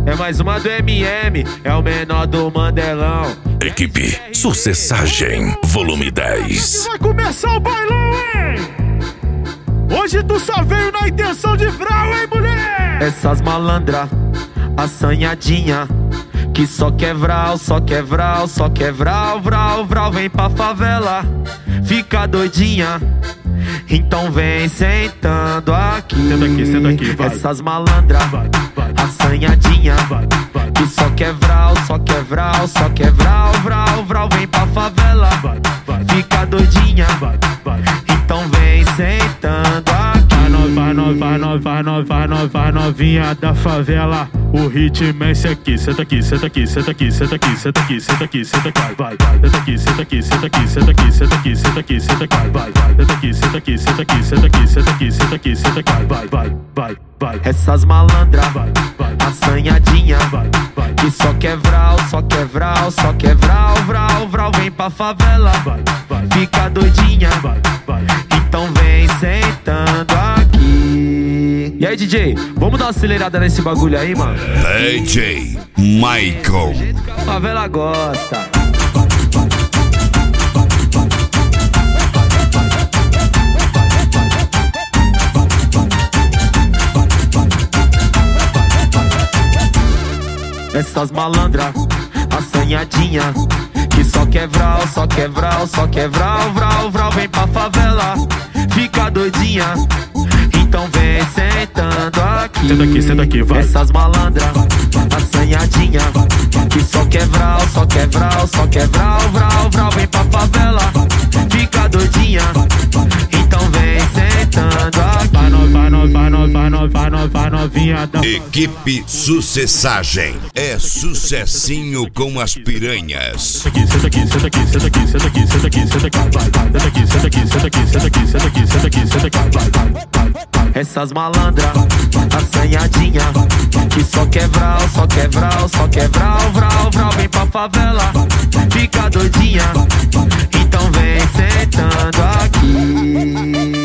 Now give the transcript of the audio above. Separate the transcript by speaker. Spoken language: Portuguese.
Speaker 1: É mais uma do MM, é o menor do Mandelão.
Speaker 2: Equipe Sucessagem, volume 10.
Speaker 3: Vai começar o bailão, hein? Hoje tu só veio na intenção de vral, hein, mulher?
Speaker 1: Essas malandra, assanhadinha, que só quer vral, só quer vral, só quer vral, vral, vral. Vem pra favela, fica doidinha, então vem sentando aqui.
Speaker 3: Senta aqui, vai.
Speaker 1: Essas malandra, assanhadinha, que só quer vral, só quer vral, só quer vral, vral, vral. Vem pra favela, fica doidinha, então vem sentando aqui.
Speaker 3: Vai novinha da favela. O ritmo é esse aqui. Senta aqui, senta aqui, senta aqui, senta aqui, senta aqui, senta aqui, senta aqui, vai. Senta aqui, senta aqui, senta aqui, senta aqui, senta aqui, senta aqui, senta aqui, vai. Senta aqui, senta aqui, senta aqui, senta aqui, senta aqui, senta aqui, senta aqui, vai.
Speaker 1: Essas malandra, assanhadinha, que só quer vral, só quer vral, só quer vral, vral, vral. Vem pra favela, fica doidinha, então vem sentando aqui. E aí, DJ, vamos dar uma acelerada nesse bagulho aí, mano?
Speaker 2: DJ Michael.
Speaker 1: A favela gosta. Essas malandra, assanhadinha, que só quer vral, só quer vral, só quer vral, vral, vral. Vem pra favela, fica doidinha, então vem sentando aqui.
Speaker 3: Senta aqui, vai.
Speaker 1: Essas malandra, assanhadinha, que só quer vral, só quer vral, só quer vral, vral, vral. Vem pra favela, fica doidinha, então vem sentando aqui.
Speaker 3: Vai novinha da
Speaker 2: Equipe Sucessagem, é sucessinho com as piranhas.
Speaker 3: Senta aqui, senta aqui, senta aqui, senta aqui, senta aqui, senta aqui, vai. Senta aqui, senta aqui, senta aqui, senta aqui, senta aqui, senta aqui, senta aqui, vai.
Speaker 1: Essas malandra, assanhadinha, que só quer vral, só quer vral, só quer vral, vral, vral. Vem pra favela, fica doidinha, então vem sentando aqui.